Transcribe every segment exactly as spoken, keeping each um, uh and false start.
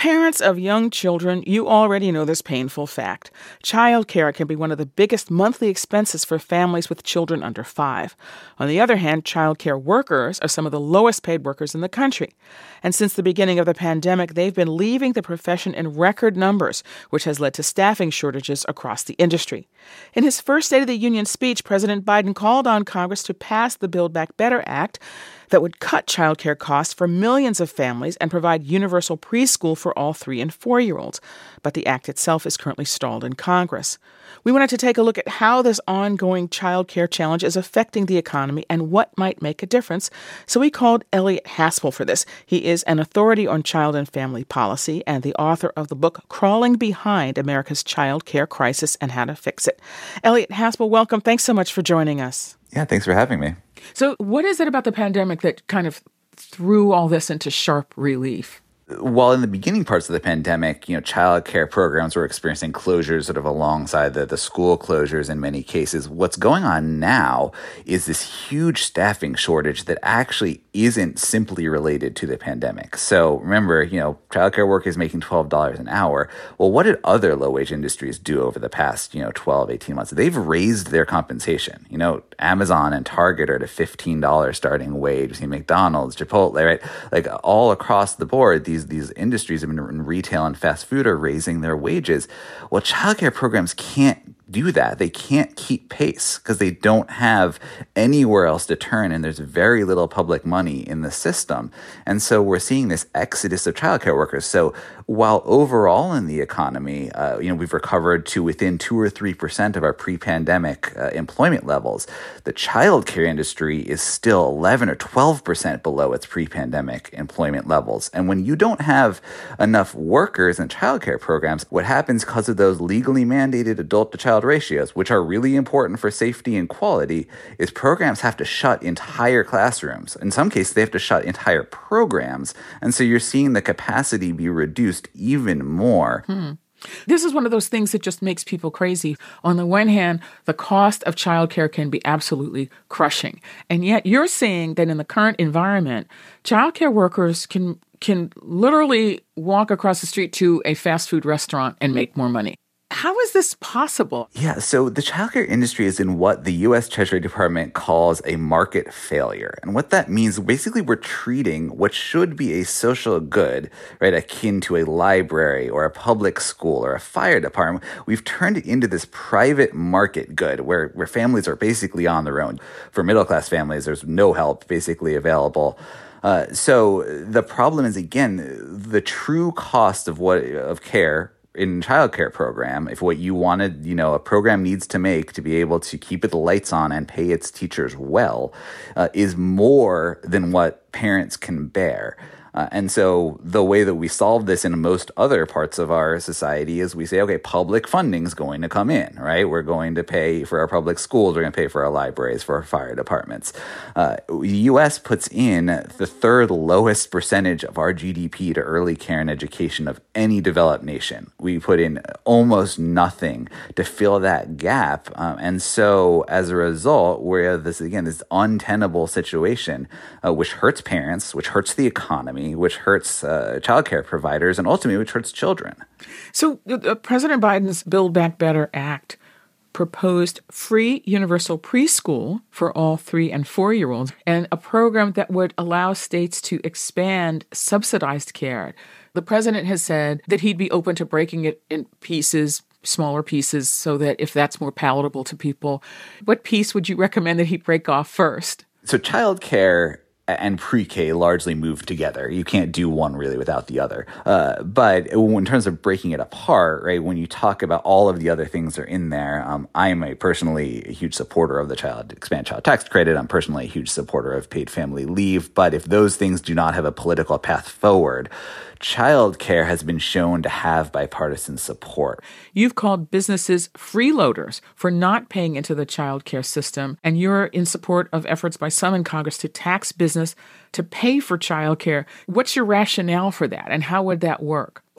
Parents of young children, you already know this painful fact. Childcare can be one of the biggest monthly expenses for families with children under five. On the other hand, childcare workers are some of the lowest paid workers in the country. And since the beginning of the pandemic, they've been leaving the profession in record numbers, which has led to staffing shortages across the industry. In his first State of the Union speech, President Biden called on Congress to pass the Build Back Better Act that would cut childcare costs for millions of families and provide universal preschool for all three- and four-year-olds. But the act itself is currently stalled in Congress. We wanted to take a look at how this ongoing childcare challenge is affecting the economy and what might make a difference. So we called Elliot Haspel for this. He is an authority on child and family policy and the author of the book Crawling Behind America's Child Care Crisis and How to Fix It. Elliot Haspel, welcome. Thanks so much for joining us. Yeah, thanks for having me. So what is it about the pandemic that kind of threw all this into sharp relief? While in the beginning parts of the pandemic, you know, child care programs were experiencing closures sort of alongside the, the school closures in many cases. What's going on now is this huge staffing shortage that actually isn't simply related to the pandemic. So remember, you know, child care workers making twelve dollars an hour. Well, what did other low-wage industries do over the past, you know, twelve, eighteen months? They've raised their compensation. You know, Amazon and Target are at a fifteen dollars starting wage. You see McDonald's, Chipotle, right? Like all across the board, these These, these industries have been in retail and fast food are raising their wages. Well, childcare programs can't do that. They can't keep pace because they don't have anywhere else to turn, and there's very little public money in the system. And so we're seeing this exodus of childcare workers. So while overall in the economy, uh, you know, we've recovered to within two or three percent of our pre-pandemic uh, employment levels, the childcare industry is still eleven or twelve percent below its pre-pandemic employment levels. And when you don't have enough workers in childcare programs, what happens because of those legally mandated adult-to-child ratios, which are really important for safety and quality, is programs have to shut entire classrooms. In some cases, they have to shut entire programs. And so you're seeing the capacity be reduced even more. Hmm. This is one of those things that just makes people crazy. On the one hand, the cost of childcare can be absolutely crushing. And yet you're saying that in the current environment, childcare workers can can literally walk across the street to a fast food restaurant and make more money. How is this possible? Yeah, so the childcare industry is in what the U S Treasury Department calls a market failure. And what that means, basically we're treating what should be a social good, right, akin to a library or a public school or a fire department, we've turned it into this private market good where, where families are basically on their own. For middle-class families, there's no help basically available. Uh, so the problem is, again, the true cost of what of care in childcare program, if what you wanted, you know, a program needs to make to be able to keep the lights on and pay its teachers well, uh, is more than what parents can bear. Uh, and so the way that we solve this in most other parts of our society is we say, okay, public funding is going to come in, right? We're going to pay for our public schools. We're going to pay for our libraries, for our fire departments. Uh, the U S puts in the third lowest percentage of our G D P to early care and education of any developed nation. We put in almost nothing to fill that gap. Um, and so as a result, we're this, again, this untenable situation, uh, which hurts parents, which hurts the economy, which hurts uh, childcare providers, and ultimately which hurts children. So uh, President Biden's Build Back Better Act proposed free universal preschool for all three- and four-year-olds and a program that would allow states to expand subsidized care. The president has said that he'd be open to breaking it in pieces, smaller pieces, so that if that's more palatable to people. What piece would you recommend that he break off first? So childcare and pre-K largely move together. You can't do one really without the other. Uh, but in terms of breaking it apart, right, when you talk about all of the other things that are in there, um, I'm a personally a huge supporter of the child expand child tax credit. I'm personally a huge supporter of paid family leave. But if those things do not have a political path forward, childcare has been shown to have bipartisan support. You've called businesses freeloaders for not paying into the childcare system, and you're in support of efforts by some in Congress to tax business to pay for childcare. What's your rationale for that, and how would that work?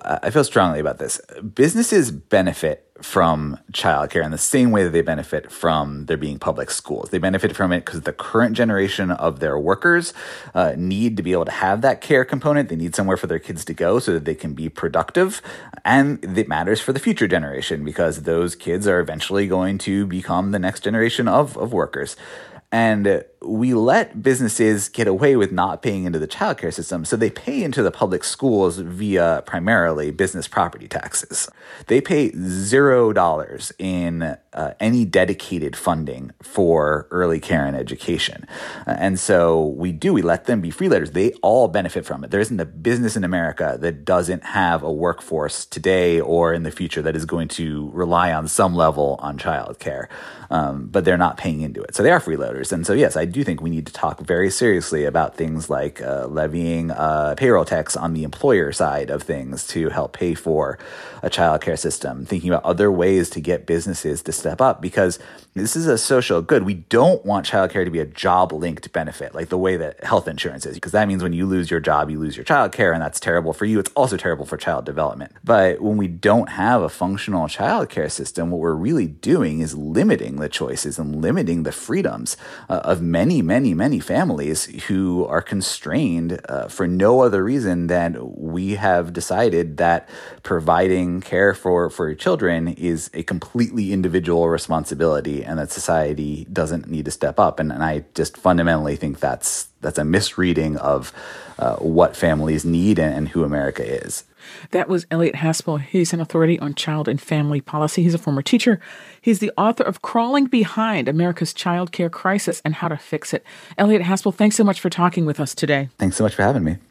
uh, I feel strongly about this. Businesses benefit from childcare in the same way that they benefit from there being public schools. They benefit from it because the current generation of their workers uh, need to be able to have that care component. They need somewhere for their kids to go so that they can be productive. And it matters for the future generation because those kids are eventually going to become the next generation of, of workers. And we let businesses get away with not paying into the childcare system, so they pay into the public schools via primarily business property taxes. They pay zero dollars in uh, any dedicated funding for early care and education. Uh, and so we do, we let them be freeloaders. They all benefit from it. There isn't a business in America that doesn't have a workforce today or in the future that is going to rely on some level on childcare. Um, but they're not paying into it. So they are freeloaders. And so, yes, I do think we need to talk very seriously about things like uh, levying uh, payroll tax on the employer side of things to help pay for a childcare system, thinking about other ways to get businesses to step up because this is a social good. We don't want childcare to be a job-linked benefit like the way that health insurance is, because that means when you lose your job, you lose your childcare, and that's terrible for you. It's also terrible for child development. But when we don't have a functional childcare system, what we're really doing is limiting the choices and limiting the freedoms uh, of many, many, many families who are constrained uh, for no other reason than we have decided that providing care for, for children is a completely individual responsibility and that society doesn't need to step up. And, and I just fundamentally think that's that's a misreading of uh, what families need and, and who America is. That was Elliot Haspel. He's an authority on child and family policy. He's a former teacher. He's the author of Crawling Behind America's Child Care Crisis and How to Fix It. Elliot Haspel, thanks so much for talking with us today. Thanks so much for having me.